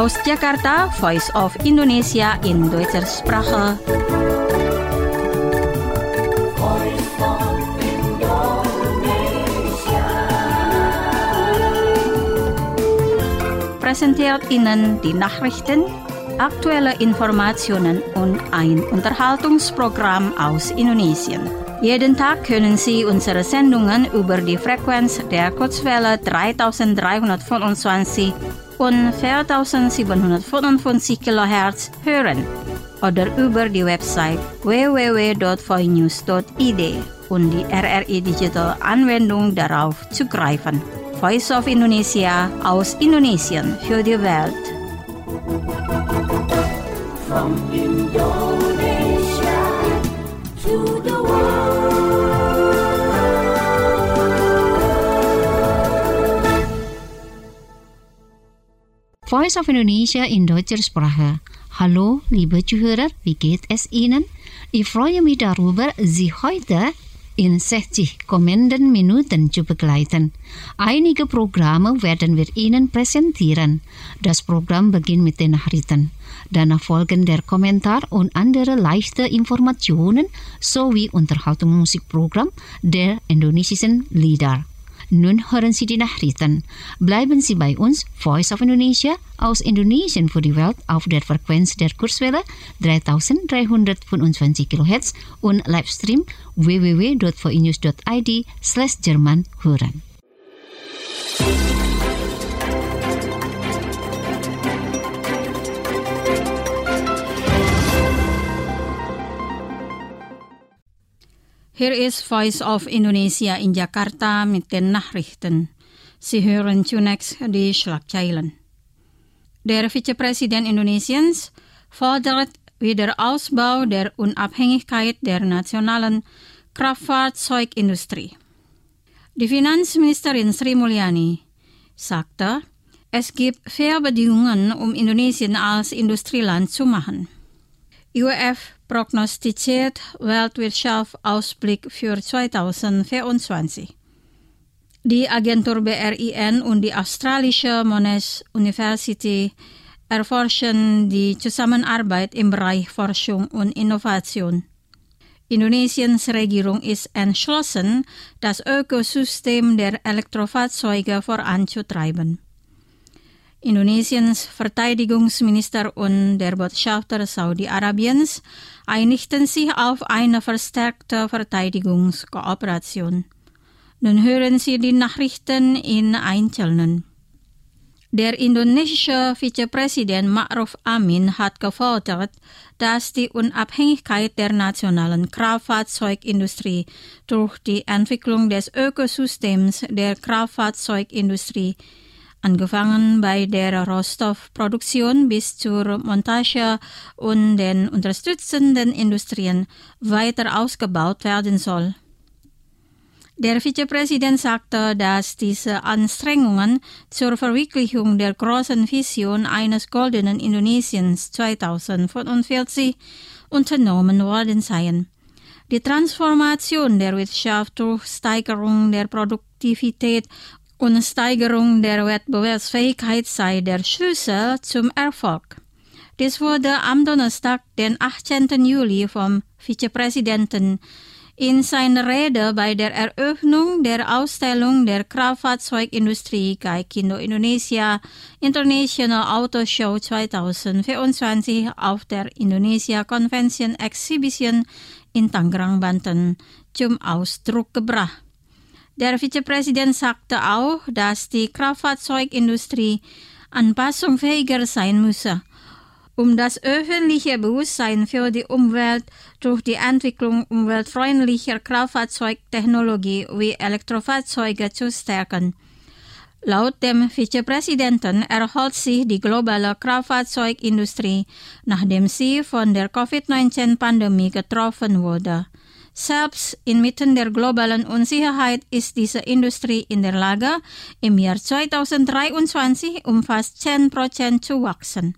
Aus Jakarta, Voice of Indonesia in Deutscher Sprache. Präsentiert Ihnen die Nachrichten, aktuelle Informationen und ein Unterhaltungsprogramm aus Indonesien. Jeden Tag können Sie unsere Sendungen über die Frequenz der Kurzwelle 3325 und 4755 kHz hören oder über die Website www.voinews.id und die RRI Digital Anwendung darauf zugreifen. Voice of Indonesia aus Indonesien für die Welt. From Indonesia to the world. Voice of Indonesia in deutscher Sprache. Hallo, liebe Zuhörer, wie geht es Ihnen? Ich freue mich darüber, Sie heute in 60 kommenden Minuten zu begleiten. Einige Programme werden wir Ihnen präsentieren. Das Programm beginnt mit den Nachrichten. Danach folgen der Kommentar und andere leichte Informationen sowie Unterhaltungsmusikprogramm der indonesischen Lieder. Nun hören Sie die Nachrichten. Bleiben Sie bei uns, Voice of Indonesia aus Indonesien für die Welt auf der Frequenz der Kurzwelle 3325 kHz und Livestream www.voinews.id/Jerman hören. Hier ist Voice of Indonesia in Jakarta mit den Nachrichten. Sie hören zunächst die Schlagzeilen. Der Vizepräsident Indonesiens fordert Wiederausbau der Unabhängigkeit der nationalen Kraftfahrzeugindustrie. Die Finanzministerin Sri Mulyani sagte, es gibt faire Bedingungen, um Indonesien als Industrieland zu machen. IWF prognostiziert Weltwirtschaftsausblick für 2024. Die Agentur BRIN und die australische Monash University erforschen die Zusammenarbeit im Bereich Forschung und Innovation. Indonesiens Regierung ist entschlossen, das Ökosystem der Elektrofahrzeuge voranzutreiben. Indonesiens Verteidigungsminister und der Botschafter Saudi-Arabiens einigten sich auf eine verstärkte Verteidigungskooperation. Nun hören Sie die Nachrichten in Einzelnen. Der indonesische Vizepräsident Ma'ruf Amin hat gefordert, dass die Unabhängigkeit der nationalen Kraftfahrzeugindustrie durch die Entwicklung des Ökosystems der Kraftfahrzeugindustrie angefangen bei der Rohstoffproduktion bis zur Montage und den unterstützenden Industrien weiter ausgebaut werden soll. Der Vizepräsident sagte, dass diese Anstrengungen zur Verwirklichung der großen Vision eines goldenen Indonesiens 2045 unternommen worden seien. Die Transformation der Wirtschaft durch Steigerung der Produktivität und Steigerung der Wettbewerbsfähigkeit sei der Schlüssel zum Erfolg. Dies wurde am Donnerstag, den 18. Juli, vom Vizepräsidenten in seiner Rede bei der Eröffnung der Ausstellung der Kraftfahrzeugindustrie Gaikindo Indonesia International Auto Show 2024 auf der Indonesia Convention Exhibition in Tangerang, Banten zum Ausdruck gebracht. Der Vizepräsident sagte auch, dass die Kraftfahrzeugindustrie anpassungsfähiger sein müsse, um das öffentliche Bewusstsein für die Umwelt durch die Entwicklung umweltfreundlicher Kraftfahrzeugtechnologie wie Elektrofahrzeuge zu stärken. Laut dem Vizepräsidenten erholt sich die globale Kraftfahrzeugindustrie, nachdem sie von der Covid-19-Pandemie getroffen wurde. Selbst inmitten der globalen Unsicherheit ist diese Industrie in der Lage, im Jahr 2023 um fast 10% zu wachsen.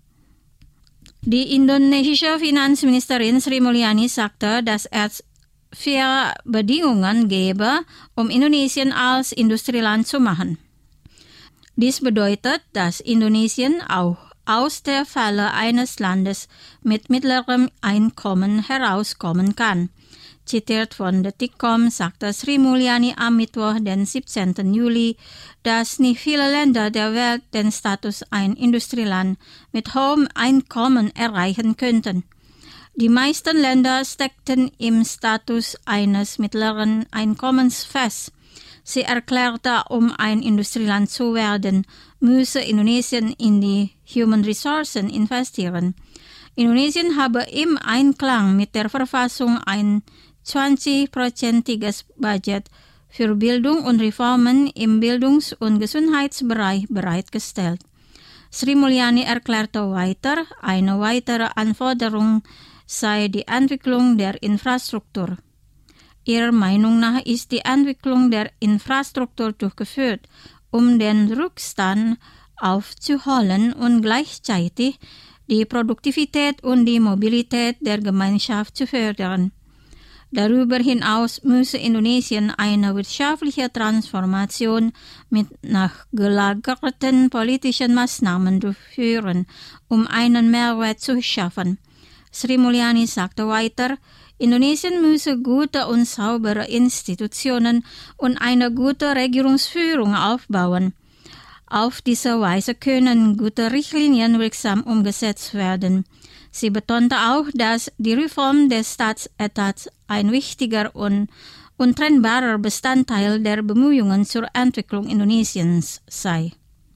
Die indonesische Finanzministerin Sri Mulyani sagte, dass es 4 Bedingungen gäbe, um Indonesien als Industrieland zu machen. Dies bedeutet, dass Indonesien auch aus der Falle eines Landes mit mittlerem Einkommen herauskommen kann. Zitiert von Detikcom sagte Sri Mulyani am Mittwoch, den 17. Juli, dass nicht viele Länder der Welt den Status ein Industrieland mit hohem Einkommen erreichen könnten. Die meisten Länder steckten im Status eines mittleren Einkommens fest. Sie erklärte, um ein Industrieland zu werden, müsse Indonesien in die Human Resources investieren. Indonesien habe im Einklang mit der Verfassung ein 20-prozentiges Budget für Bildung und Reformen im Bildungs- und Gesundheitsbereich bereitgestellt. Sri Mulyani erklärte weiter, eine weitere Anforderung sei die Entwicklung der Infrastruktur. Ihrer Meinung nach ist die Entwicklung der Infrastruktur durchgeführt, um den Rückstand aufzuholen und gleichzeitig die Produktivität und die Mobilität der Gemeinschaft zu fördern. Darüber hinaus müsse Indonesien eine wirtschaftliche Transformation mit nachgelagerten politischen Maßnahmen durchführen, um einen Mehrwert zu schaffen. Sri Mulyani sagte weiter, Indonesien müsse gute und saubere Institutionen und eine gute Regierungsführung aufbauen. Auf diese Weise können gute Richtlinien wirksam umgesetzt werden. Sie betonte auch, dass die Reform des Staatsetats ein wichtiger und untrennbarer Bestandteil der Bemühungen zur Entwicklung Indonesiens sei.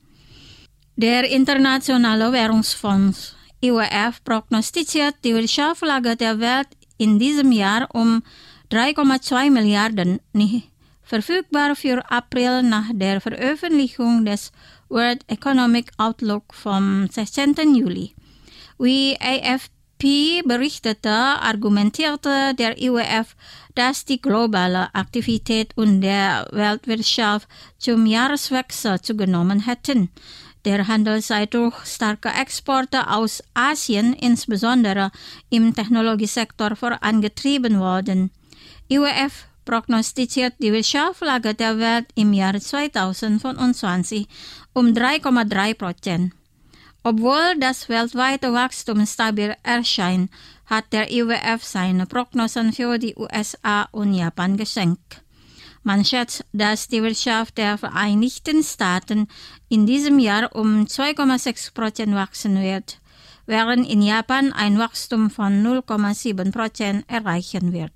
Der Internationale Währungsfonds IWF prognostiziert die Wirtschaftslage der Welt in diesem Jahr um 3,2 Milliarden, nicht verfügbar für April nach der Veröffentlichung des World Economic Outlook vom 16. Juli. Wie AFP berichtete, argumentierte der IWF, dass die globale Aktivität und der Weltwirtschaft zum Jahreswechsel zugenommen hätten. Der Handel sei durch starke Exporte aus Asien, insbesondere im Technologiesektor, vorangetrieben worden. IWF prognostiziert die Wirtschaftslage der Welt im Jahr 2025 um 3,3%. Obwohl das weltweite Wachstum stabil erscheint, hat der IWF seine Prognosen für die USA und Japan gesenkt. Man schätzt, dass die Wirtschaft der Vereinigten Staaten in diesem Jahr um 2,6% wachsen wird, während in Japan ein Wachstum von 0,7% erreichen wird.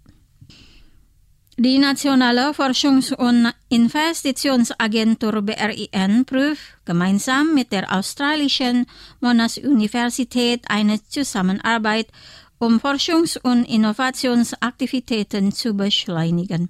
Die Nationale Forschungs- und Investitionsagentur BRIN prüft gemeinsam mit der australischen Monash-Universität eine Zusammenarbeit, um Forschungs- und Innovationsaktivitäten zu beschleunigen.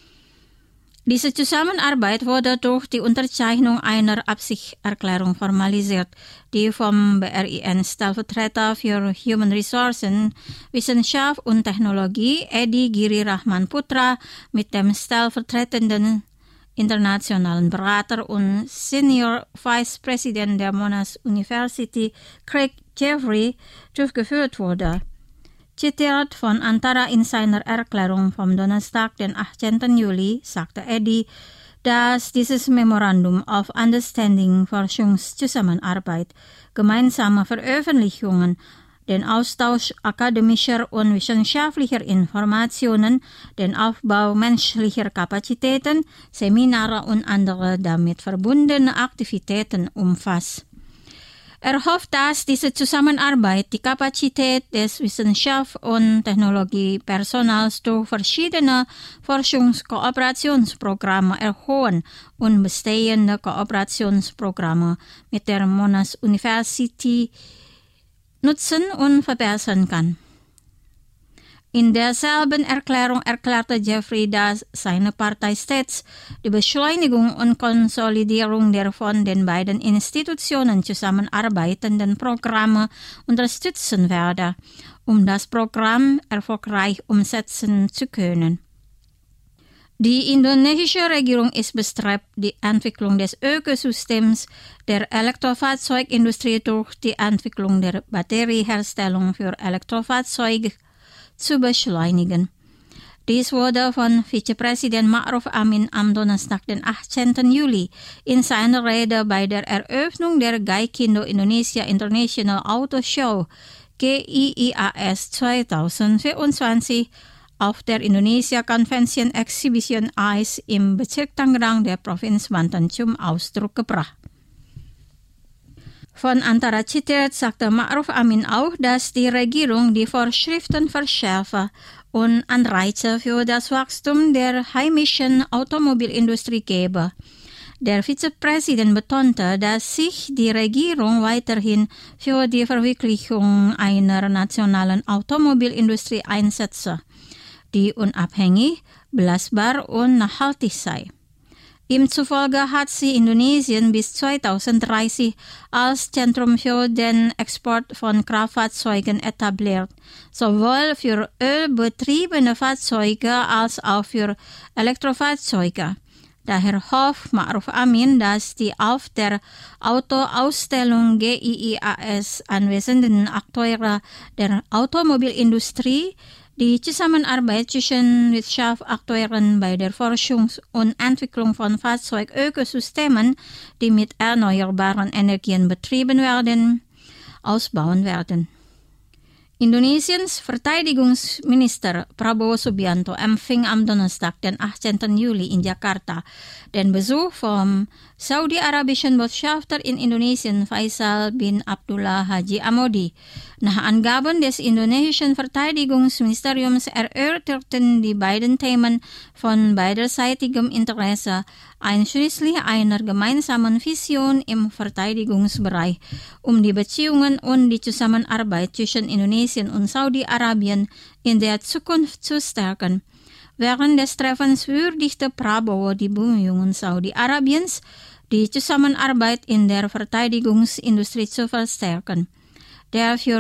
Diese Zusammenarbeit wurde durch die Unterzeichnung einer Absichtserklärung formalisiert, die vom BRIN-Stellvertreter für Human Resources, Wissenschaft und Technologie Edi Giri Rahman Putra mit dem stellvertretenden internationalen Berater und Senior Vice President der Monash University Craig Jeffrey durchgeführt wurde. Zitiert von Antara in seiner Erklärung vom Donnerstag, den 18. Juli, sagte Edi, dass dieses Memorandum of Understanding Forschungszusammenarbeit, gemeinsame Veröffentlichungen, den Austausch akademischer und wissenschaftlicher Informationen, den Aufbau menschlicher Kapazitäten, Seminare und andere damit verbundene Aktivitäten umfasst. Er hofft, dass diese Zusammenarbeit die Kapazität des Wissenschafts- und Technologiepersonals durch verschiedene Forschungskooperationsprogramme erhöhen und bestehende Kooperationsprogramme mit der Monash University nutzen und verbessern kann. In derselben Erklärung erklärte Jeffrey, dass seine Partei stets die Beschleunigung und Konsolidierung der von den beiden Institutionen zusammenarbeitenden Programme unterstützen werde, um das Programm erfolgreich umsetzen zu können. Die indonesische Regierung ist bestrebt, die Entwicklung des Ökosystems der Elektrofahrzeugindustrie durch die Entwicklung der Batterieherstellung für Elektrofahrzeuge zu beschleunigen. Dies wurde von Vizepräsident Ma'ruf Amin am Donnerstag, den 18. Juli, in seiner Rede bei der Eröffnung der Gaikindo Indonesia International Auto Show GIIAS 2024 auf der Indonesia Convention Exhibition ICE im Bezirk Tangerang der Provinz Banten zum Ausdruck gebracht. Von Antara Citer sagte Ma'ruf Amin auch, dass die Regierung die Vorschriften verschärfe und Anreize für das Wachstum der heimischen Automobilindustrie gebe. Der Vizepräsident betonte, dass sich die Regierung weiterhin für die Verwirklichung einer nationalen Automobilindustrie einsetze, die unabhängig, belastbar und nachhaltig sei. Ihm zufolge hat sie Indonesien bis 2030 als Zentrum für den Export von Kraftfahrzeugen etabliert, sowohl für ölbetriebene Fahrzeuge als auch für Elektrofahrzeuge. Daher hofft Ma'ruf Amin, dass die auf der Autoausstellung GIIAS anwesenden Akteure der Automobilindustrie die Zusammenarbeit zwischen Wirtschaftsakteuren bei der Forschung und Entwicklung von Fahrzeugökosystemen, die mit erneuerbaren Energien betrieben werden, ausbauen werden. Indonesiens Verteidigungsminister Prabowo Subianto empfing am Donnerstag, den 18. Juli in Jakarta, den Besuch vom saudi-arabischen Botschafter in Indonesien Faisal bin Abdullah Haji Amodi. Nach Angaben des indonesischen Verteidigungsministeriums erörterten die beiden Themen von beiderseitigem Interesse, einschließlich einer gemeinsamen Vision im Verteidigungsbereich, um die Beziehungen und die Zusammenarbeit zwischen Indonesien und Saudi-Arabien in der Zukunft zu stärken. Während des Treffens würdigte Prabowo die Bemühungen Saudi-Arabiens, die Zusammenarbeit in der Verteidigungsindustrie zu verstärken. Der für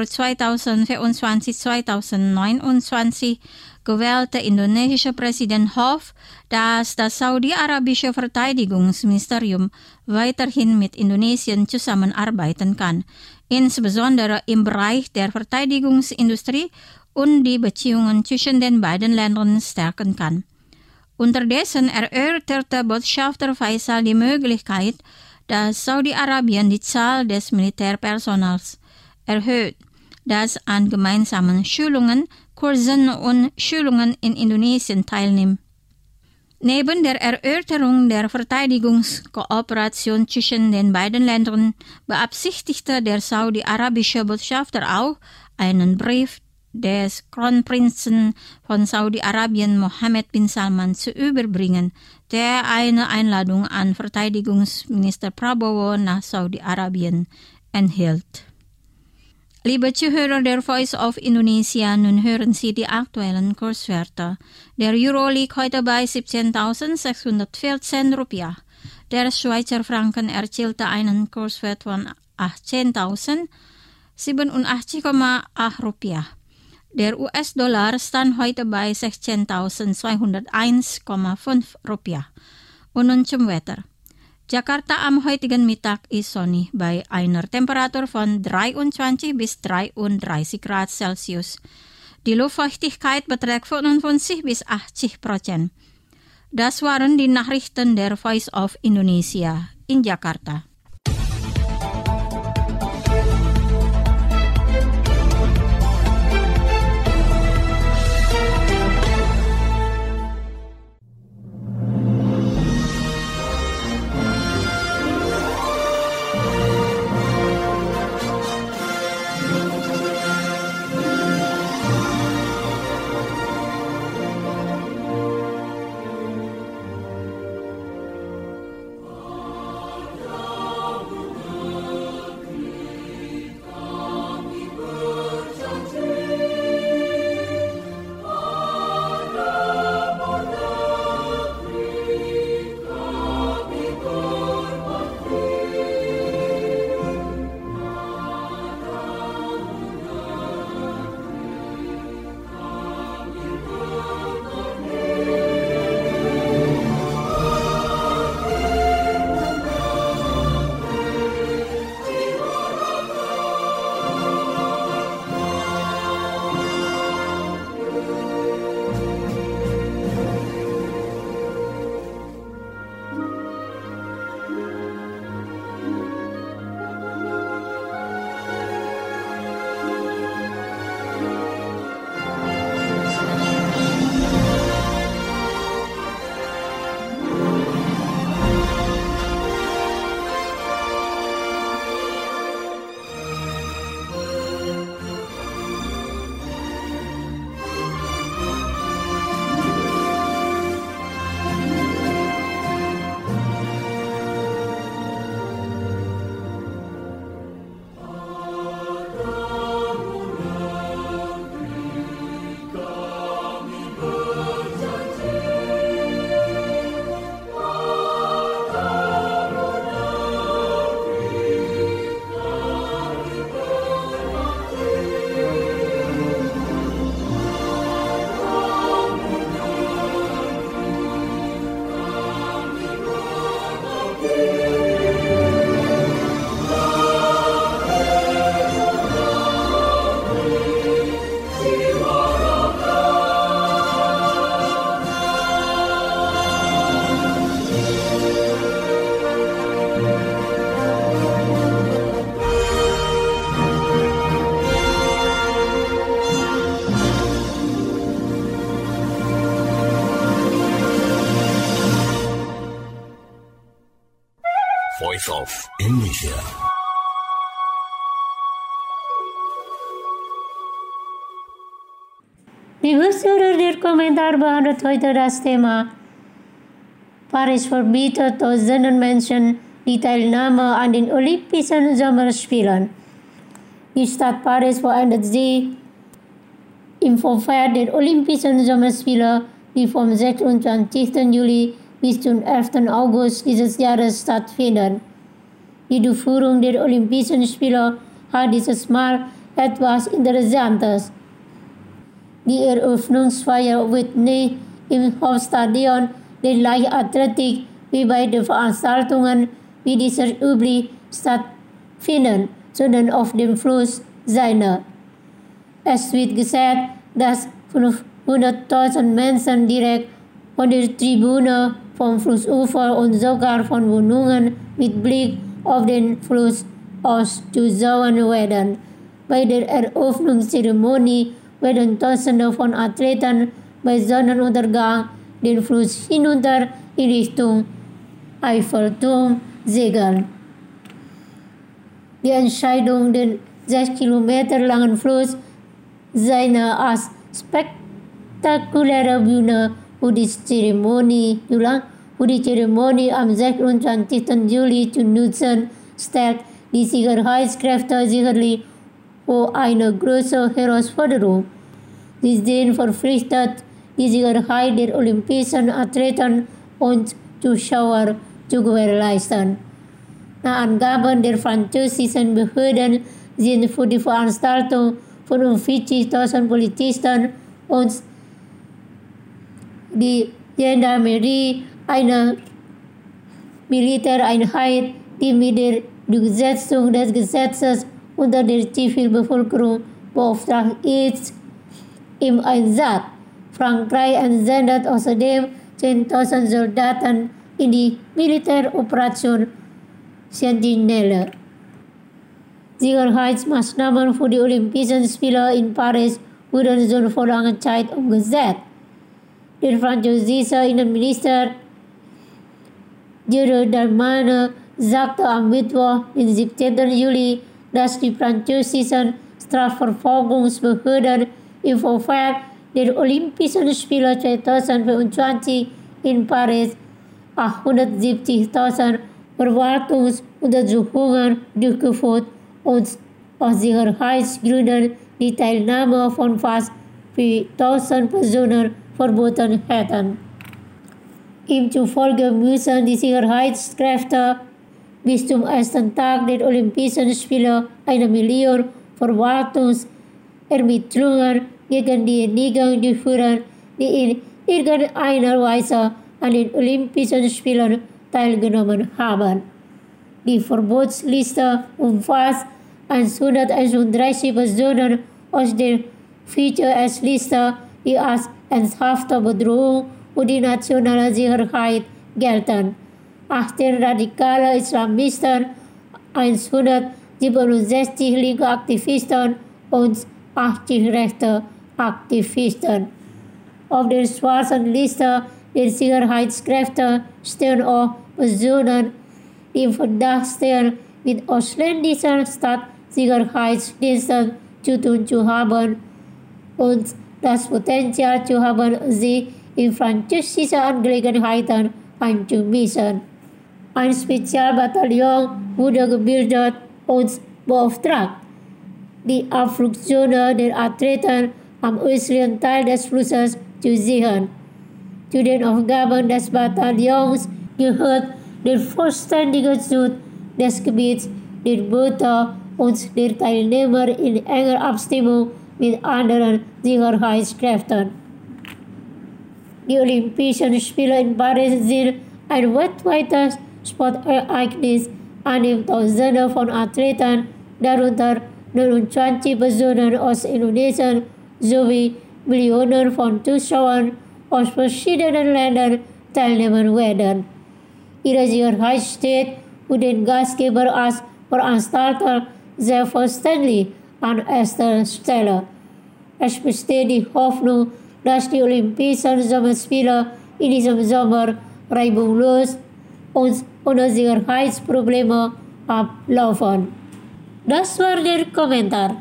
2024-2029 gewählte indonesische Präsident hofft, dass das saudi-arabische Verteidigungsministerium weiterhin mit Indonesien zusammenarbeiten kann, insbesondere im Bereich der Verteidigungsindustrie und die Beziehungen zwischen den beiden Ländern stärken kann. Unterdessen erörterte Botschafter Faisal die Möglichkeit, dass Saudi-Arabien die Zahl des Militärpersonals erhöht, das an gemeinsamen Schulungen, Kursen und Schulungen in Indonesien teilnimmt. Neben der Erörterung der Verteidigungskooperation zwischen den beiden Ländern beabsichtigte der saudi-arabische Botschafter auch, einen Brief des Kronprinzen von Saudi-Arabien Mohammed bin Salman zu überbringen, der eine Einladung an Verteidigungsminister Prabowo nach Saudi-Arabien enthielt. Liebe Zuhörer der Voice of Indonesia, nun hören Sie die aktuellen Kurswerte. Der Euro liegt heute bei 17.614 Rupiah. Der Schweizer Franken erzielte einen Kurswert von 18.087,8 Rupiah. Der US-Dollar stand heute bei 16.201,5 Rupiah. Und nun zum Wetter. Jakarta am heutigen Mittag ist sonnig bei einer Temperatur von 23 bis 33 Grad Celsius. Die Luftfeuchtigkeit beträgt 55 bis 80%. Das waren die Nachrichten der Voice of Indonesia in Jakarta. Voice of Indonesia. Liebe Zuhörer, der Kommentar behandelt heute das Thema Paris verbietet tausenden Menschen die Teilnahme an den Olympischen Sommerspielen. Die Stadt Paris verändert sich im Vorfeld der Olympischen Sommerspiele, die vom 26. Juli bis zum 11. August dieses Jahres stattfinden. Die Durchführung der Olympischen Spiele hat dieses Mal etwas Interessantes. Die Eröffnungsfeier wird nicht im Hauptstadion der Leichtathletik wie bei den Veranstaltungen wie dieser üblich stattfinden, sondern auf dem Fluss Seine. Es wird gesagt, dass 500.000 Menschen direkt von der Tribüne, vom Flussufer und sogar von Wohnungen mit Blick auf den Fluss aus zuschauen werden. Bei der Eröffnungszeremonie werden Tausende von Athleten bei Sonnenuntergang den Fluss hinunter in Richtung Eiffelturm segeln. Die Entscheidung, den 6 Kilometer langen Fluss Seine als spektakuläre Bühne für die Zeremonie am 26. Juli zu nutzen, stellt die Sicherheitskräfte sicherlich vor eine große Herausforderung. Sie sind verpflichtet, die Sicherheit der olympischen Athleten und Zuschauer zu gewährleisten. Nach Angaben der französischen Behörden sind für die Veranstaltung 45.000 Polizisten und die Gendarmerie, eine Militäreinheit, die mit der Durchsetzung des Gesetzes unter der Zivilbevölkerung beauftragt ist, im Einsatz. Frankreich entsendet außerdem 10.000 Soldaten in die Militäroperation Sentinelle. Sicherheitsmaßnahmen für die Olympischen Spiele in Paris wurden schon vor langer Zeit umgesetzt. Der französische Innenminister Gérald Darmanin sagte am Mittwoch, den 17. Juli, dass die französischen Strafverfolgungsbehörden im Vorfeld der Olympischen Spiele 2024 in Paris 870.000 Verwaltungsuntersuchungen durchgeführt und aus Sicherheitsgründen die Teilnahme von fast 4.000 Personen verboten hätten. Ihm zufolge müssen die Sicherheitskräfte bis zum ersten Tag der Olympischen Spiele 1 Million Verwaltungsermittlungen gegen diejenigen durchführen, die in irgendeiner Weise an den Olympischen Spielen teilgenommen haben. Die Verbotsliste umfasst 131 Personen aus der Feature-S-Liste, die als ernsthafte Bedrohung für die nationale Sicherheit gelten. 18 radikale Islamisten, 167 linke Aktivisten und 80 rechte Aktivisten. Auf der schwarzen Liste der Sicherheitskräfte stehen auch Personen, die im Verdacht stehen, mit ausländischen Staatssicherheitsdiensten zu tun zu haben und das Potenzial zu haben, sie in französische Angelegenheiten einzumischen. Ein Spezialbataillon wurde gebildet und beauftragt, die Abflugzone der Athleten am östlichen Teil des Flusses zu sichern. Zu den Aufgaben des Bataillons gehört der vollständige Schutz des Gebiets, der Boote und der Teilnehmer in enger Abstimmung mit anderen Sicherheitskräften. Die Olympischen Spiele in Paris sind ein weltweites Sportereignis, an dem Tausende von Athleten, darunter 29 Personen aus Indonesien sowie Millionen von Zuschauern aus verschiedenen Ländern teilnehmen werden. Ihre Sicherheit steht für den Gastgeber als Veranstalter selbstverständlich an erster Stelle. Es besteht die Hoffnung, dass die Olympischen Sommerspiele in diesem Sommer reibungslos und oder Sicherheitsprobleme ablaufen. Das war der Kommentar.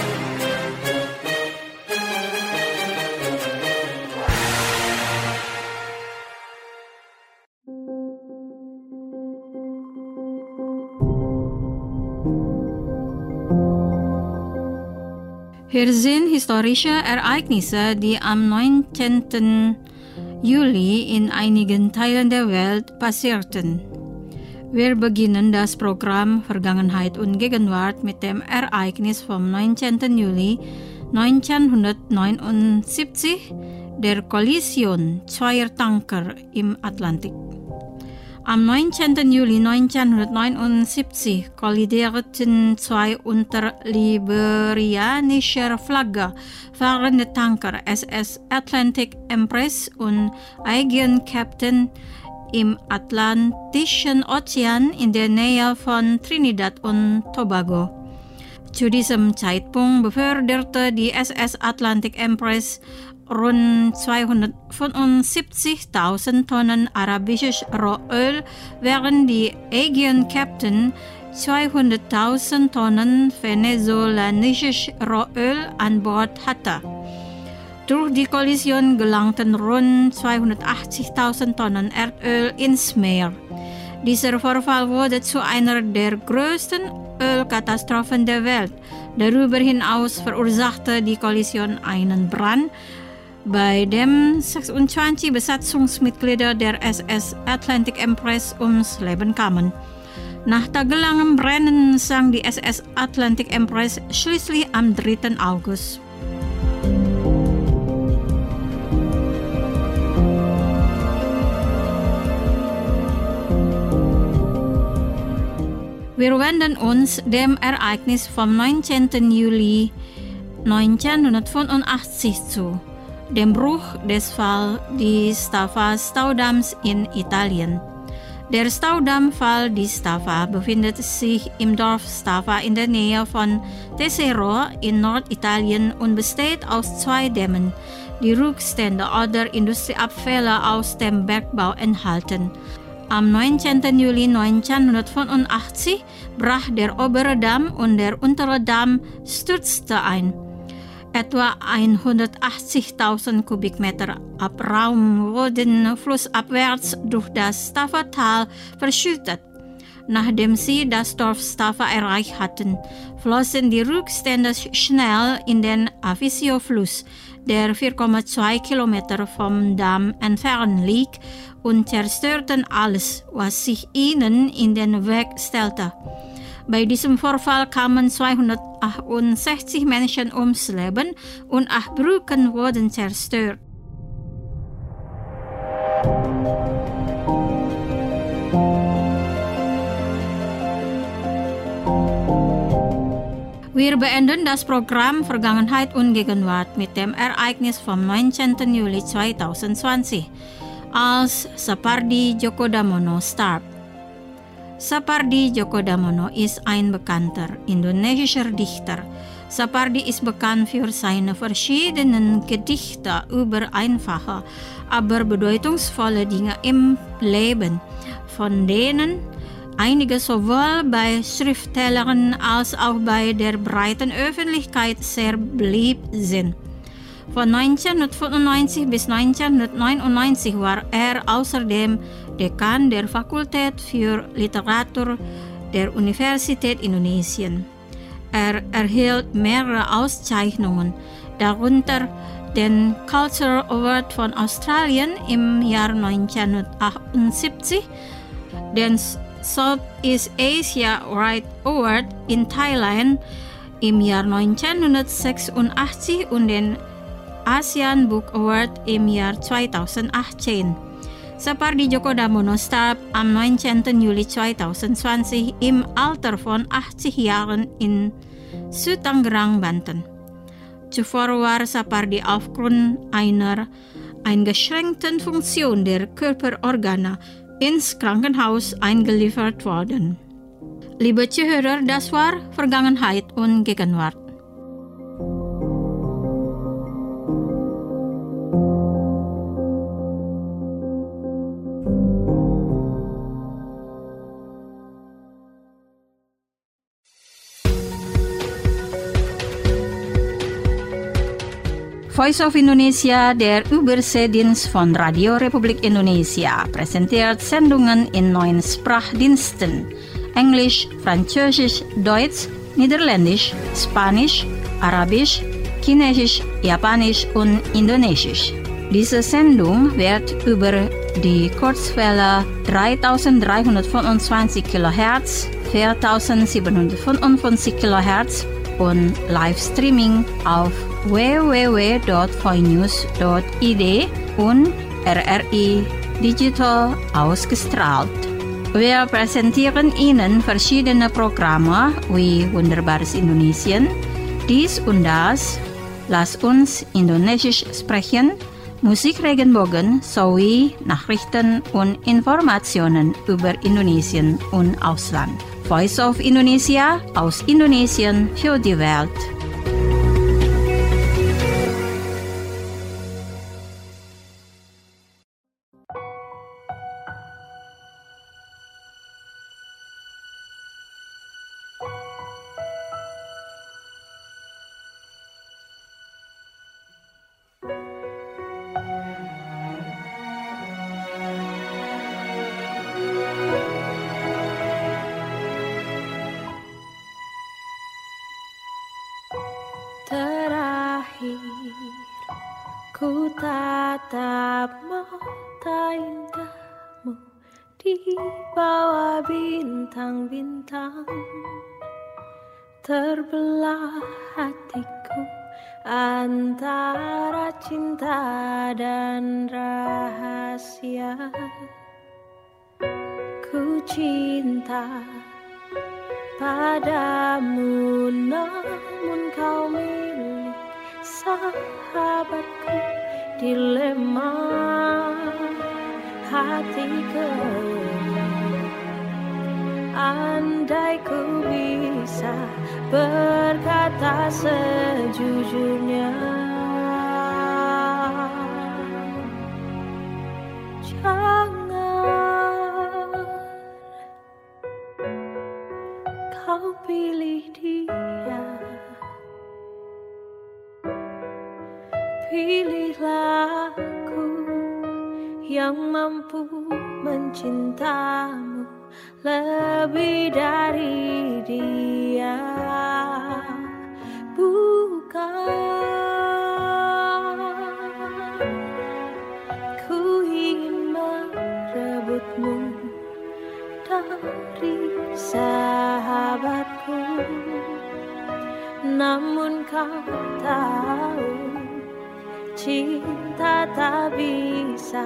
Hier sind historische Ereignisse, die am 19. Juli in einigen Teilen der Welt passierten. Wir beginnen das Programm Vergangenheit und Gegenwart mit dem Ereignis vom 19. Juli 1979, der Kollision zweier Tanker im Atlantik. Am 19. Juli 1979 kollidierten zwei unter liberianischer Flagge fahrende Tanker SS Atlantic Empress und Aegean Captain im Atlantischen Ozean in der Nähe von Trinidad und Tobago. Zu diesem Zeitpunkt beförderte die SS Atlantic Empress rund 275.000 Tonnen arabisches Rohöl, während die Aegean Captain 200.000 Tonnen venezolanisches Rohöl an Bord hatte. Durch die Kollision gelangten rund 280.000 Tonnen Erdöl ins Meer. Dieser Vorfall wurde zu einer der größten Ölkatastrophen der Welt. Darüber hinaus verursachte die Kollision einen Brand, bei dem 26 Besatzungsmitglieder der SS Atlantic Empress ums Leben kamen. Nach tagelangem Brennen sank die SS Atlantic Empress schließlich am 3. August. Wir wenden uns dem Ereignis vom 19. Juli 1985 zu, dem Bruch des Fall des Staffa-Staudamms in Italien. Der Staudamm-Fall di Staffa befindet sich im Dorf Staffa in der Nähe von Tesero in Norditalien und besteht aus zwei Dämmen, die Rückstände oder Industrieabfälle aus dem Bergbau enthalten. Am 19. Juli 1985 brach der obere Damm und der untere Damm stürzte ein. Etwa 180.000 Kubikmeter Abraum wurden flussabwärts durch das Staffa-Tal verschüttet. Nachdem sie das Dorf Staffa erreicht hatten, flossen die Rückstände schnell in den Avisio-Fluss, der 4,2 Kilometer vom Damm entfernt liegt, und zerstörten alles, was sich ihnen in den Weg stellte. Bei diesem Vorfall kamen 268 Menschen ums Leben und 8 Brücken wurden zerstört. Wir beenden das Programm Vergangenheit und Gegenwart mit dem Ereignis vom 19. Juli 2020, als Sapardi Djoko Damono starb. Sapardi Djoko Damono ist ein bekannter indonesischer Dichter. Sapardi ist bekannt für seine verschiedenen Gedichte über einfache, aber bedeutungsvolle Dinge im Leben, von denen einige sowohl bei Schriftstellern als auch bei der breiten Öffentlichkeit sehr beliebt sind. Von 1995 bis 1999 war er außerdem Dekan der Fakultät für Literatur der Universität Indonesien. Er erhielt mehrere Auszeichnungen, darunter den Cultural Award von Australien im Jahr 1978, den Southeast Asia Right Award in Thailand im Jahr 1986 und den ASEAN Book Award im Jahr 2018. Sapardi Djoko Damono starb am 19. Juli 2020 im Alter von 80 Jahren in Südtangerang, Banten. Zuvor war Sapardi aufgrund einer eingeschränkten Funktion der Körperorgane ins Krankenhaus eingeliefert worden. Liebe Zuhörer, das war Vergangenheit und Gegenwart. Voice of Indonesia, der Überseedienst von Radio Republik Indonesia, präsentiert Sendungen in 9 Sprachdiensten: Englisch, Französisch, Deutsch, Niederländisch, Spanisch, Arabisch, Chinesisch, Japanisch und Indonesisch. Diese Sendung wird über die Kurzwelle 3325 kHz, 4755 kHz und Livestreaming auf www.voinews.id und RRI Digital ausgestrahlt. Wir präsentieren Ihnen verschiedene Programme wie Wunderbares Indonesien, dies und das, Lass uns Indonesisch sprechen, Musik Regenbogen sowie Nachrichten und Informationen über Indonesien und Ausland. Voice of Indonesia, aus Indonesien für die Welt. Ku tatap mata indahmu di bawah bintang-bintang. Terbelah hatiku antara cinta dan rahasia. Ku cinta padamu, namun kau milik sahabatku. Dilema hatiku, andai ku bisa berkata sejujurnya, jangan kau pilih dia. Pilihlah aku yang mampu mencintamu lebih dari dia. Bukan ku ingin merebutmu dari sahabatku, namun kau tahu cinta tak bisa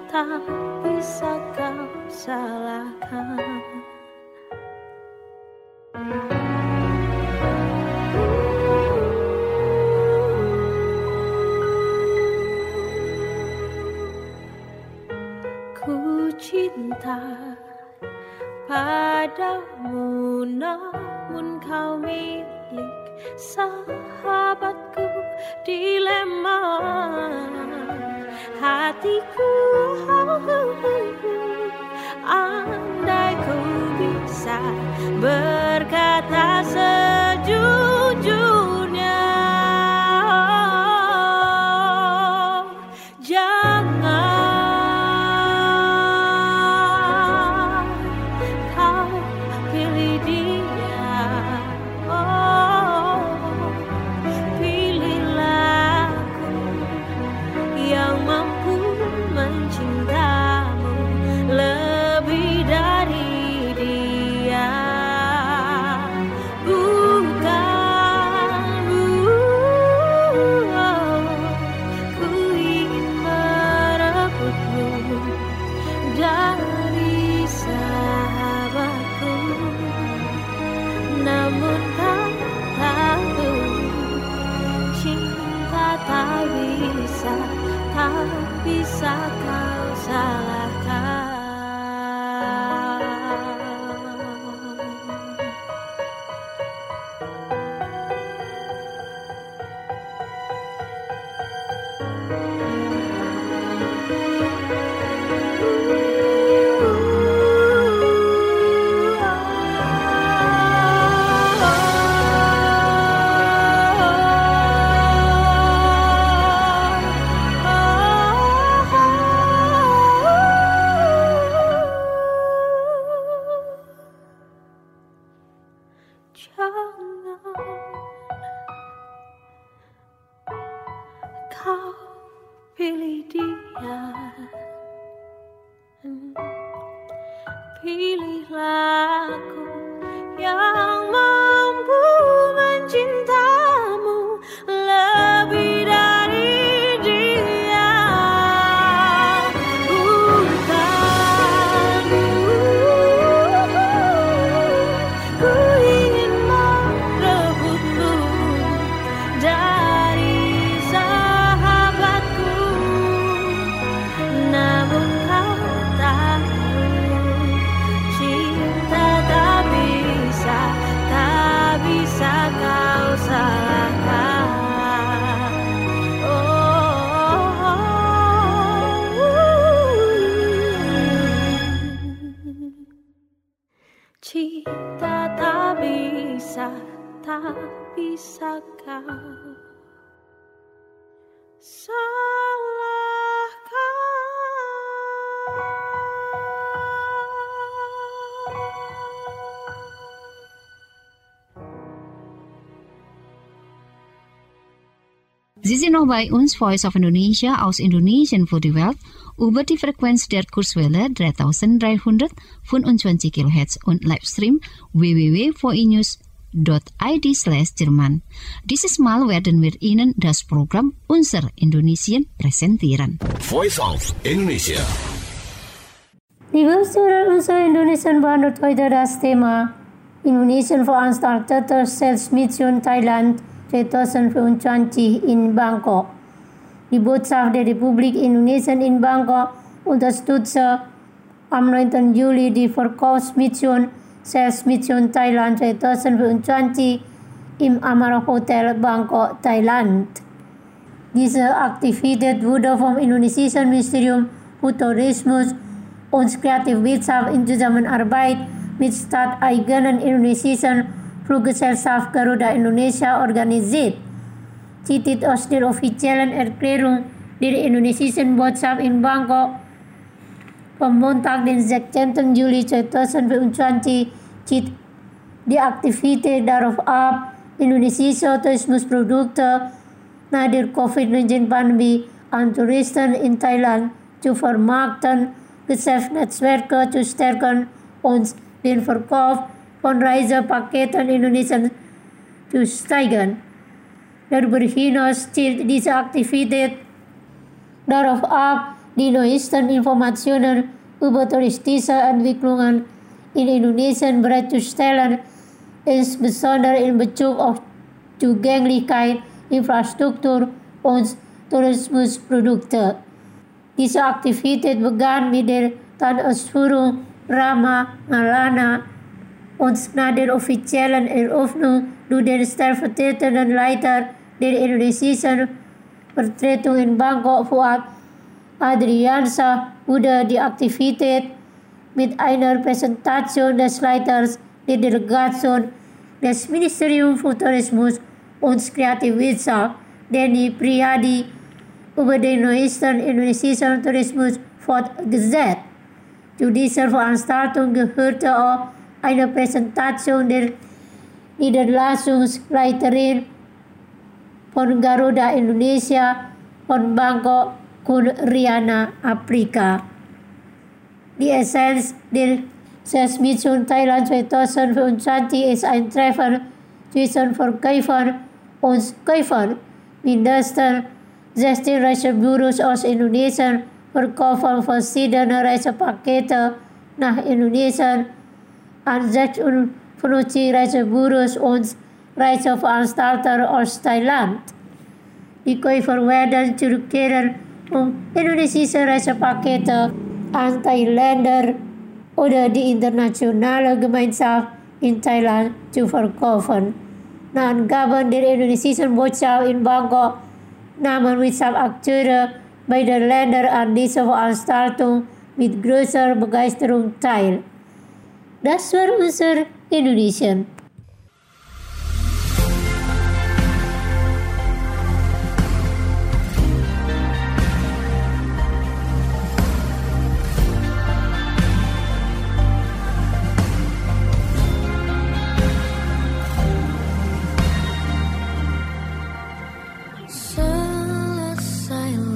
kau salahkan. Ku cinta padamu, namun kau milik sahabatku. Dilema hatiku, andai ku bisa berkata sejujurnya, jangan kau pilih dia. Pilihlah aku yang mampu mencintamu lebih dari dia. Bukan ku ingin merebutmu dari sahabatku, namun kau tahu cinta tak bisa kau salahkan. pilihlah aku yang mampu mencintamu lebih dari dia. Bukan ku ingin merebutmu dari sahabatku, namun kau tahu cinta tak bisa kau salahkan. Cinta tak bisa kau Sie sind noch bei uns, Voice of Indonesia aus Indonesien für die Welt, über die Frequenz der Kurzwelle 3325 kHz und Livestream www.voinews.id/Jerman. Dieses Mal werden wir Ihnen das Programm Unser Indonesien präsentieren. Voice of Indonesia. Liebe Zuhörer, unser Indonesian behandelt heute das Thema Indonesien veranstaltete Selbstmission Thailand 2025 in Bangkok. Die Botschaft der Republik Indonesia in Bangkok unterstützte am 9. Juli die Verkaufsmission Selbstmission Thailand 2025 im Amara Hotel Bangkok, Thailand. Diese Aktivität wurde vom indonesischen Ministerium für Tourismus und Kreativwirtschaft in Zusammenarbeit mit stadteigenen indonesischen Fluggesellschaft Garuda Indonesia organisiert. Zitiert aus der offiziellen Erklärung der indonesischen Botschaft in Bangkok vom Montag, den 16. Juli 2025, zielt die Aktivität darauf ab, indonesische Tourismusprodukte nach der Covid-19-Pandemie an Touristen in Thailand zu vermarkten, Geschäftsnetzwerke zu stärken und den Verkauf von Reisepaketen Indonesien zu steigern. Darüber hinaus zielt diese Aktivität darauf ab, die neuesten Informationen über touristische Entwicklungen in Indonesien bereitzustellen, insbesondere in Bezug auf Zugänglichkeit, Infrastruktur und Tourismusprodukte. Diese Aktivität begann mit der Tanzführung Rama Malana und nach der offiziellen Eröffnung durch den stellvertretenden Leiter der indonesischen Vertretung in Bangkok, Fuad Adriansa, wurde die Aktivität mit einer Präsentation des Leiters der Delegation des Ministeriums für Tourismus und Kreativwirtschaft, Denny Priyadi, über den neuesten indonesischen Tourismus fortgesetzt. Zu dieser Veranstaltung gehörte auch eine Präsentation der Niederlassungsleiterin von Garuda Indonesia von Bangkok, Kun Riana Afrika. Die Essenz der Selbstmission Thailand 2025 ist ein Treffen zwischen Verkäufern und Käufern. Mindestens 16 Reisebüros aus Indonesien verkaufen verschiedene Reisepakete nach Indonesien an 56 Reisebüros und Reiseveranstalter aus Thailand. Die Käufer werden zurückkehren, um indonesische Reisepakete an Thailänder oder die internationale Gemeinschaft in Thailand zu verkaufen. Nach Angaben der indonesischen Botschaft in Bangkok nahmen Wirtschaftsakteure beider Länder an dieser Veranstaltung mit größer Begeisterung teil. Das war unser Indonesien.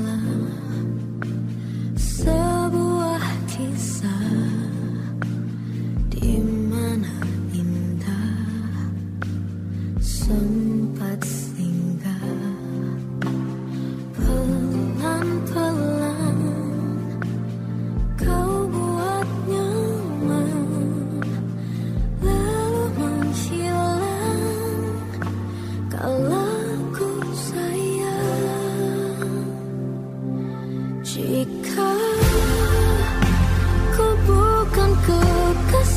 Selesailah sebuah kisah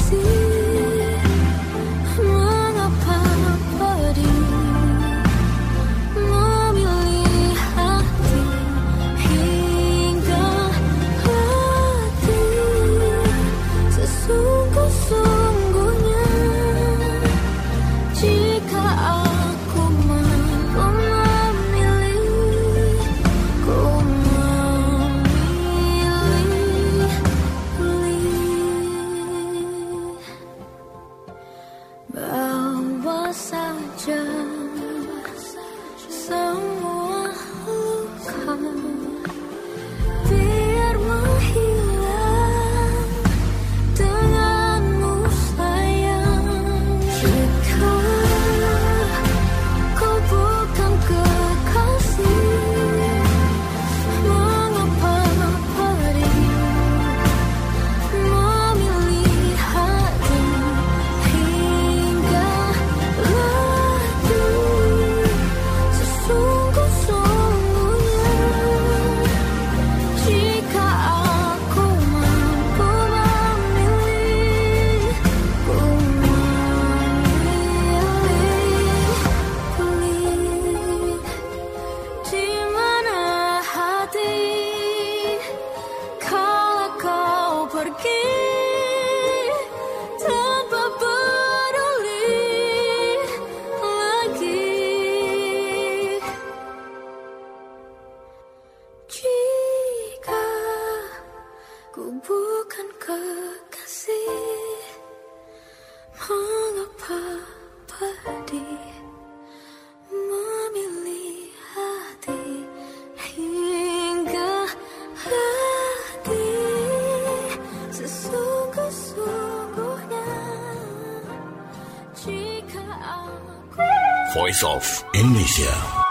Voice of Indonesia.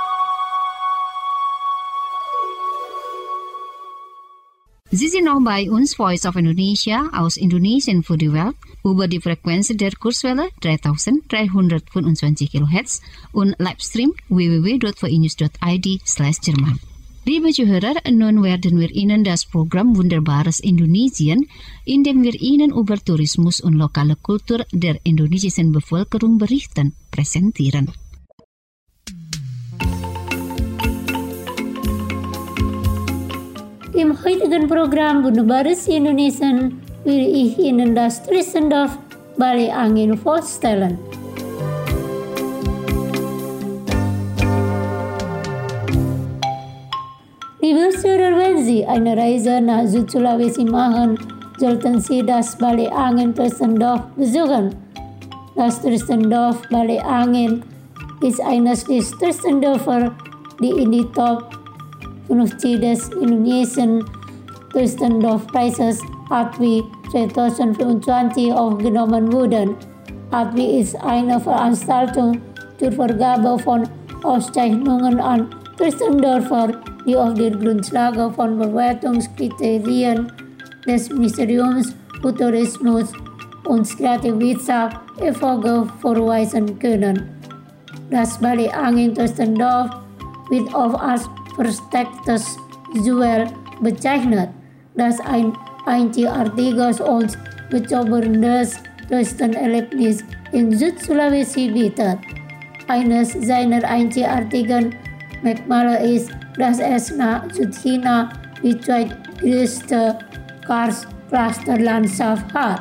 Sie sind noch bei uns, Voice of Indonesia, aus Indonesien für die Welt, über die Frequenz der Kurzwelle 3325 kHz und Livestream www.voinews.id/Jerman. Liebe Zuhörer, nun werden wir Ihnen das Programm Wunderbares Indonesien, in dem wir Ihnen über Tourismus und lokale Kultur der indonesischen Bevölkerung berichten, präsentieren. Im heutigen Programm Wunderbares Indonesien will ich Ihnen das Touristendorf Balai Angin vorstellen. Liebe Zuhörer, wenn Sie eine Reise nach Süd-Sulawesi machen, sollten Sie das Balai Angin Touristendorf besuchen. Das Touristendorf Balai Angin ist eines der Touristendörfer, die in die Top 50 des Indonesian Touristendorfpreises ADWI 2025 aufgenommen wurden. ADWI ist eine Veranstaltung zur Vergabe von Auszeichnungen an Touristendörfer, die auf der Grundlage von Bewertungskriterien des Ministeriums für Tourismus und Kreativwirtschaft Erfolge vorweisen können. Das Balai Angin Touristendorf wird oft als verstecktes Juwel bezeichnet, das ein einzigartiges und bezauberndes Touristenerlebnis in Süd-Sulawesi bietet. Eines seiner einzigartigen Merkmale ist, dass es nach Südchina die zweitgrößte Karst-Clusterlandschaft hat.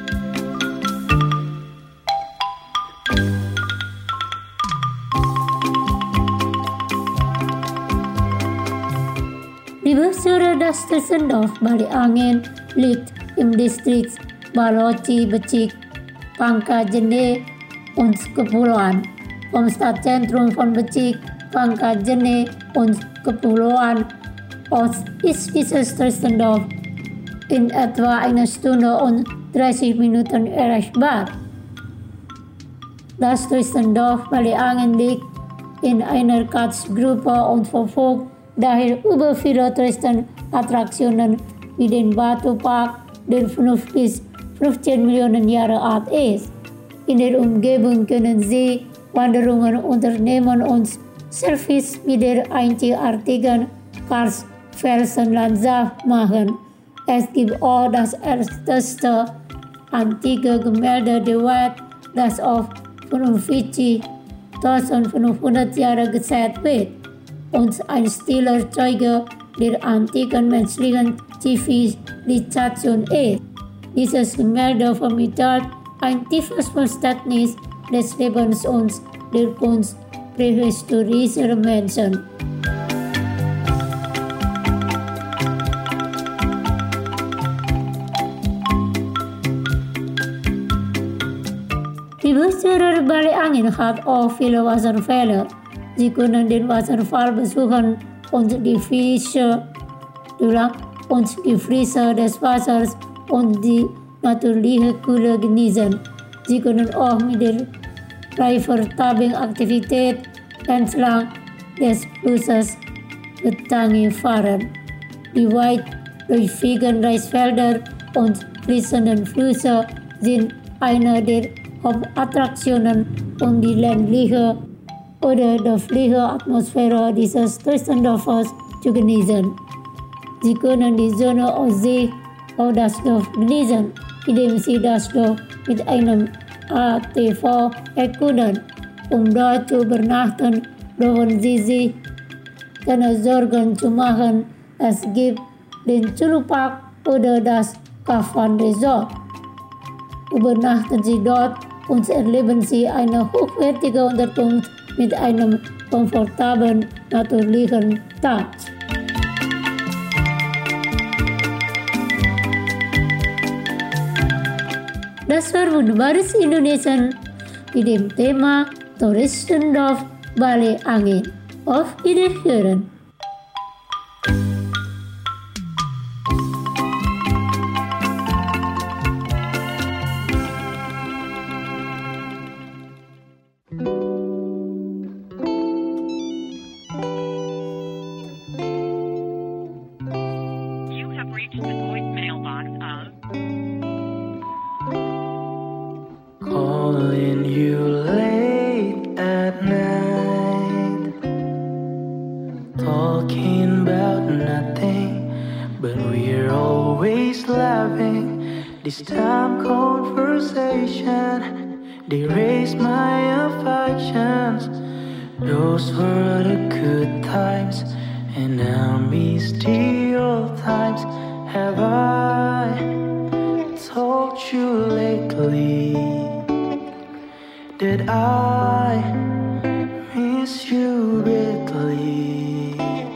Liebe Zuhörer, das Touristendorf Balai Angin liegt im Distrikt Balochi Becik, Pangkal Jene und Kepulauan. Vom Stadtzentrum von Becik, Pangkal Jene und Kepulauan aus ist dieses Touristendorf in etwa 1 Stunde und 30 Minuten erreichbar. Das Touristendorf Balai Angin liegt in einer Karstgruppe und verfolgt daher über viele Touristenattraktionen wie den Batu Park, der 5 bis 15 Millionen Jahre alt ist. In der Umgebung können Sie Wanderungen unternehmen und Selfies mit der einzigartigen Karstfelsenlandschaft machen. Es gibt auch das älteste antike Gemälde der Welt, das auf 45.500 Jahre gesetzt wird, und ein stiller Zeuge der antiken menschlichen Zivilisation ist. Dieses Gemälde vermittelt ein tiefes Verständnis des Lebens und der Kunst prähistorischer Menschen. Die Besucher Bali Angin hat auch viele Wasserfälle. Sie können den Wasserfall besuchen und die Frische des Wassers und die natürliche Kühle genießen. Sie können auch mit der Reifertabing-Aktivität entlang des Flusses Getangi fahren. Die weit durchfliegenden Reisfelder und fließenden Flüsse sind eine der Hauptattraktionen, um die ländliche oder dörfliche Atmosphäre dieses Touristendorfes zu genießen. Sie können die Sonne aus See auf das Dorf genießen, indem Sie das Dorf mit einem ATV erkunden. Um dort zu übernachten, brauchen Sie sich keine Sorgen zu machen. Es gibt den Chulupark oder das Kafan Resort. Übernachten Sie dort und erleben Sie eine hochwertige Unterkunft mit einem komfortablen, natürlichen Touch. Das war Wunderbares Indonesien mit dem Thema Touristendorf Bali Angin. Auf Wiederhören! Calling you late at night, talking about nothing, but we're always laughing. This time conversation, they raise my affections. Those were the good times, and I miss the old times. Have I told you lately that I miss you badly?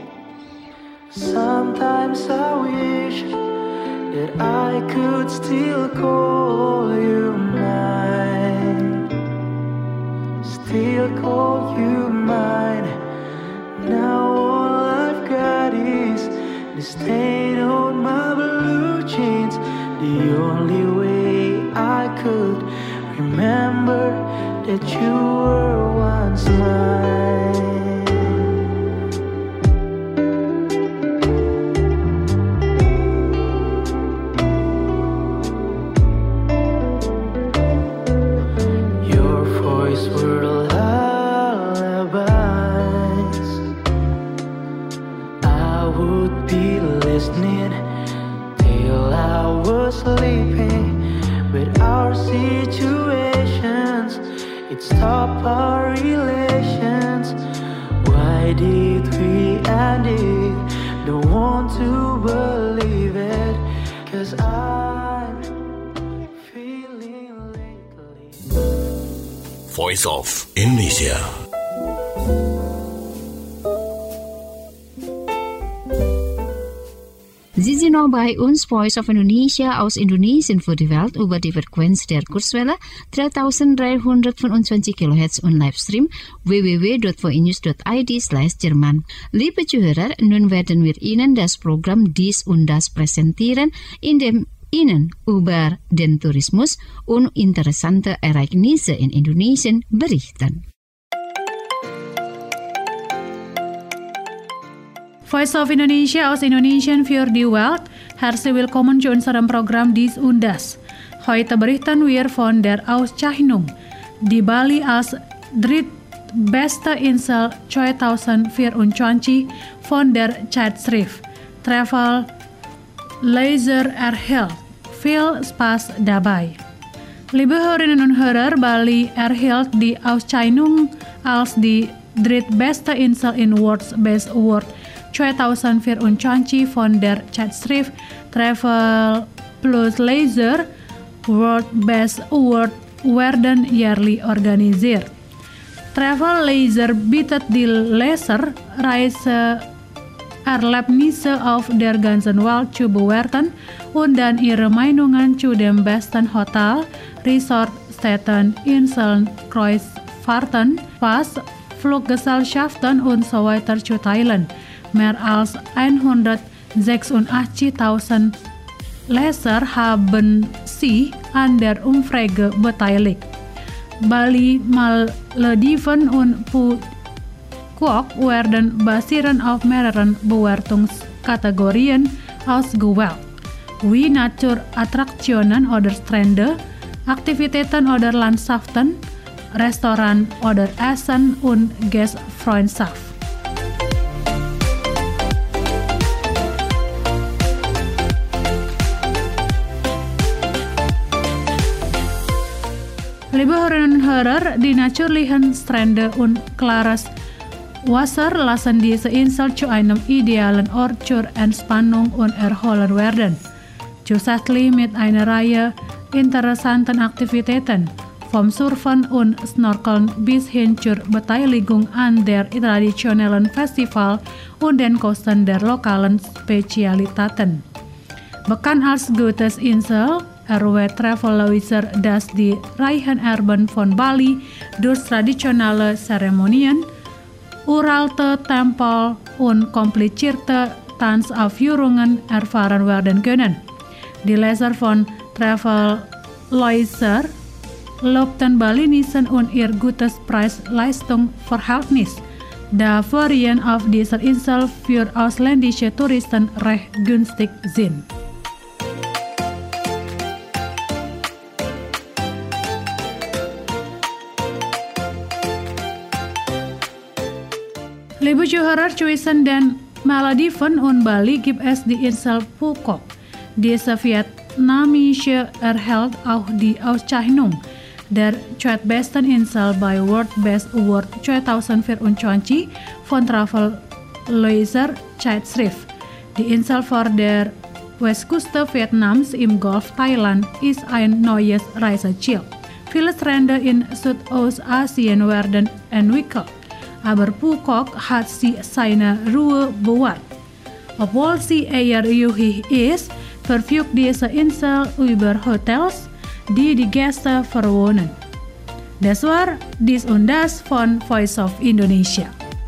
Sometimes I wish that I could still call you mine, still call you mine. Now all I've got is the stain on my blue jeans. The only way I could remember that you were once mine. Your voice were lullabies. I would be listening till I was sleeping, but our situations, it stopped our relations. Why did we end it? Don't want to believe it, 'cause I'm feeling lately. Voice of Indonesia. Sie sind noch bei uns, Voice of Indonesia aus Indonesien für die Welt über die Frequenz der Kurzwelle 3325 kHz und Livestream www.voinews.id/Jerman. Liebe Zuhörer, nun werden wir Ihnen das Programm Dies und Das präsentieren, in dem Ihnen über den Tourismus und interessante Ereignisse in Indonesien berichten. Voice of Indonesia aus Indonesian für die Welt. Herzlich willkommen zu unserem Programm Dies und Das. Heute berichten wir von der Auszeichnung die Bali als drittbeste Insel 2024 von der Zeitschrift Travel Leisure Erhält. Viel Spaß dabei. Liebe Hörerinnen und Hörer, Bali erhielt die Auszeichnung als die drittbeste Insel in World Best Award 2024 von der Zeitschrift Travel Plus Leisure. World Best Award werden jährlich organisiert. Travel Leisure bietet die Lesererlebnisse auf der ganzen Welt zu bewerten und dann ihre Meinungen zu den besten Hotel, Resortstätten, Inseln, Kreuzfahrten, Pass, Fluggesellschaften und so weiter zu teilen. Mehr als 186.000 Leser haben sich an der Umfrage beteiligt. Bali, Malediven und Phuket werden basierend auf mehreren Bewertungskategorien ausgewählt, wie Naturattraktionen oder Strände, Aktivitäten oder Landschaften, Restaurant oder Essen und Gastfreundschaft. Liebe Hörerinnen und Hörer, die natürlichen Strände und klares Wasser lassen diese Insel zu einem idealen Ort zur Entspannung und Erholung werden. Zusätzlich mit einer Reihe interessanten Aktivitäten, vom Surfen und Snorkeln bis hin zur Beteiligung an der traditionellen Festival und den Kosten der lokalen Spezialitäten. Bekannt als Goethes Insel, RW Travel Leisure das die reichen Erben von Bali durch traditionelle Zeremonien, uralte Tempel und komplizierte Tanzaufführungen erfahren werden können. Die Leser von Travel Leisure lobten Balinesen und ihr gutes Preis-Leistung-Verhältnis, da Ferien auf dieser Insel für ausländische Touristen recht günstig sind. Liebe Zuhörer, zwischen den Malediven und Bali gibt es die Insel Phuket. Diese vietnamische erhält auch die Auszeichnung der zweitbesten Insel bei World Best Award 2024 von Travel Leisure Zeitschrift. Die Insel vor der Westküste Vietnams im Golf Thailand ist ein neues Reiseziel. Viele Strände in Südostasien werden entwickelt, aber Phuket hat sie seine Ruhe bewahrt. Obwohl sie eher ruhig ist, verfügt diese Insel über Hotels, die die Gäste verwohnen. Das war dies und das von Voice of Indonesia.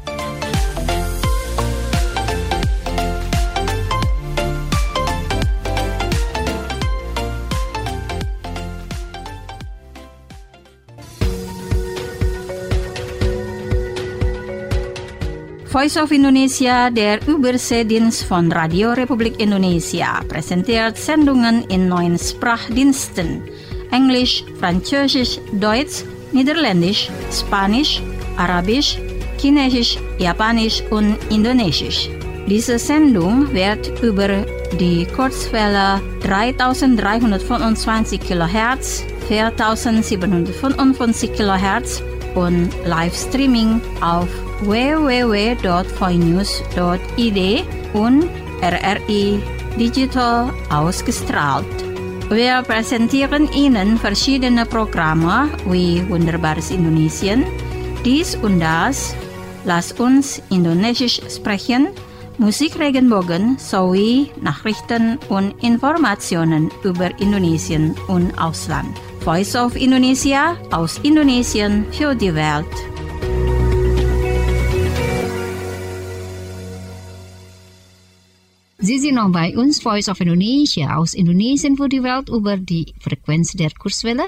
Voice of Indonesia, der Überseedienst von Radio Republik Indonesia, präsentiert Sendungen in 9 Sprachdiensten: Englisch, Französisch, Deutsch, Niederländisch, Spanisch, Arabisch, Chinesisch, Japanisch und Indonesisch. Diese Sendung wird über die Kurzwelle 3325 kHz, 4755 kHz und Livestreaming auf www.voinews.id und RRI Digital ausgestrahlt. Wir präsentieren Ihnen verschiedene Programme wie Wunderbares Indonesien, dies und das, Lass uns Indonesisch sprechen, Musik Regenbogen sowie Nachrichten und Informationen über Indonesien und Ausland. Voice of Indonesia aus Indonesien für die Welt. Sie sind noch bei uns, Voice of Indonesia, aus Indonesien für die Welt über die Frequenz der Kurzwelle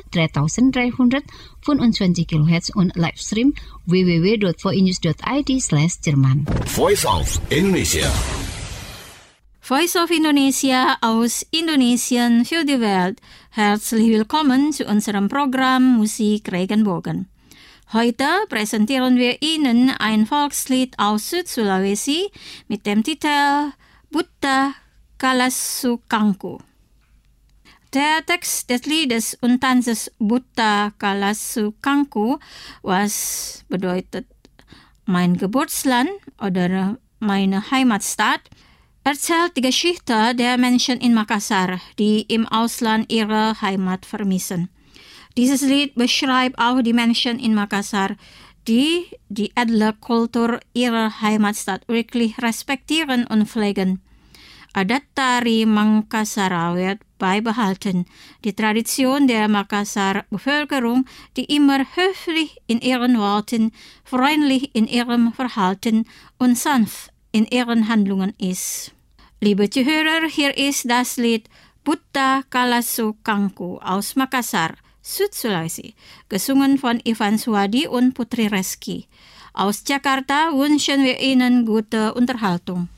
3325 kHz und Livestream www.voinews.id/Jerman. Voice of Indonesia. Voice of Indonesia aus Indonesien für die Welt. Herzlich willkommen zu unserem Programm Musik Regenbogen. Heute präsentieren wir Ihnen ein Volkslied aus Südsulawesi mit dem Titel Buta Kalasukangku. Der Text des Liedes und Tanzes Buddha Kalasu Kangku was bedeutet mein Geburtsland oder meine Heimatstadt, erzählt die Geschichte der Menschen in Makassar, die im Ausland ihre Heimat vermissen. Dieses Lied beschreibt auch die Menschen in Makassar, die die edle Kultur ihrer Heimatstadt wirklich respektieren und pflegen. Adat Tari Makassar wird beibehalten. Die Tradition der Makassar-Bevölkerung, die immer höflich in ihren Worten, freundlich in ihrem Verhalten und sanft in ihren Handlungen ist. Liebe Zuhörer, hier ist das Lied Buddha Kalasu Kangku aus Makassar, Südsulawesi, gesungen von Ivan Suwadi und Putri Reski. Aus Jakarta wünschen wir Ihnen gute Unterhaltung.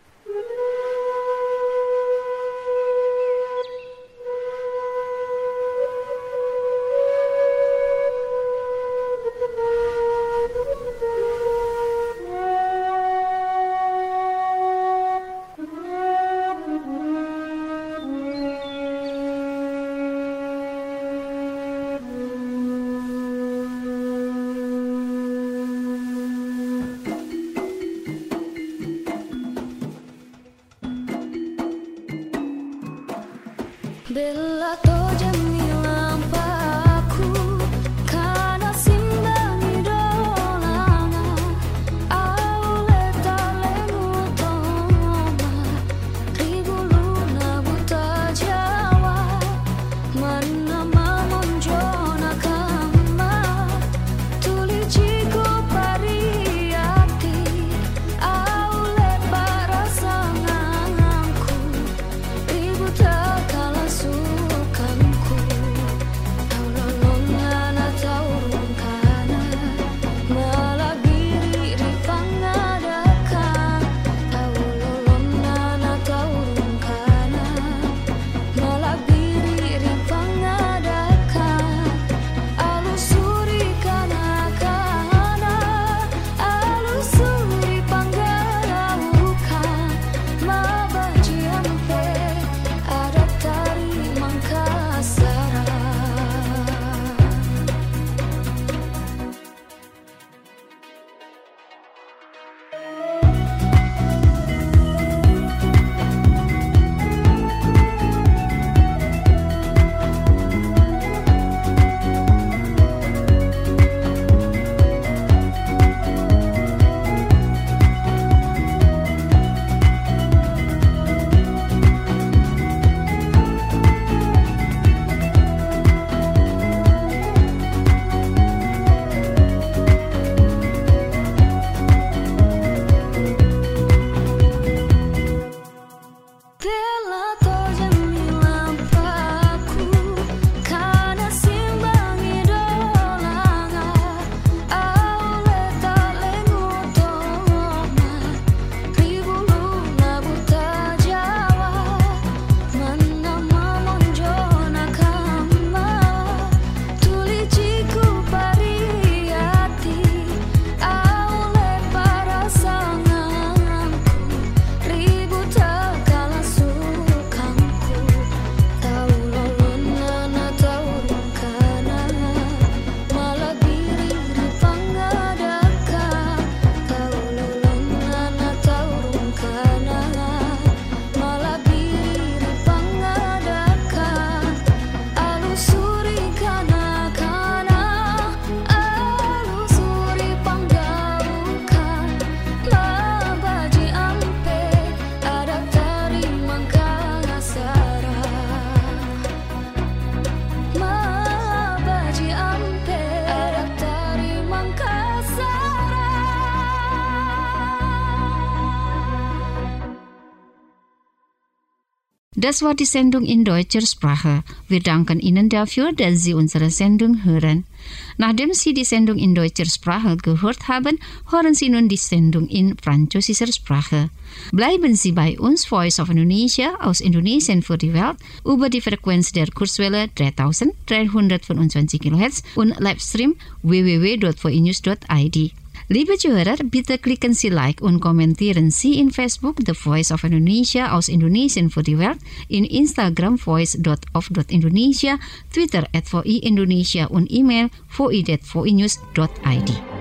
Bella toja mi lampaku kana simbangi dolanga aule talemu toma ribu luna buta Jawa mana mamonjona kama tuli jiko pariati aule parasanganku ribu takala sukanku aulolona na taurung kana malabiri ripangadakan aulolona na taurung kana malabiri ripangadakan alusuri kana alusuri panggalaukan mabaji ampe adat tari Makassar. Bella toja mi lampaku kana simbangi dolanga aule talengu toma ribu luna buta Jawa mana mamonjona kama tuli jiku pariati aule parasanganku ribu takala sukanku taulolona na taurung kana malabiri ripangadakan taulolona na taurung kana malabiri ripangadakan alusuri kana alusuri panggaukan mabaji ampe adat tari Makassar mabaji ampe adat tari Makassar. Das war die Sendung in deutscher Sprache. Wir danken Ihnen dafür, dass Sie unsere Sendung hören. Nachdem Sie die Sendung in deutscher Sprache gehört haben, hören Sie nun die Sendung in französischer Sprache. Bleiben Sie bei uns, Voice of Indonesia aus Indonesien für die Welt, über die Frequenz der Kurzwelle 3325 kHz und Livestream www.voinews.id. Liebe Zuhörer, bitte klicken Sie like und kommentieren Sie in Facebook The Voice of Indonesia aus Indonesian for the World, in Instagram voice.of.indonesia, Twitter @VOI Indonesia und E-Mail voi@voinews.id.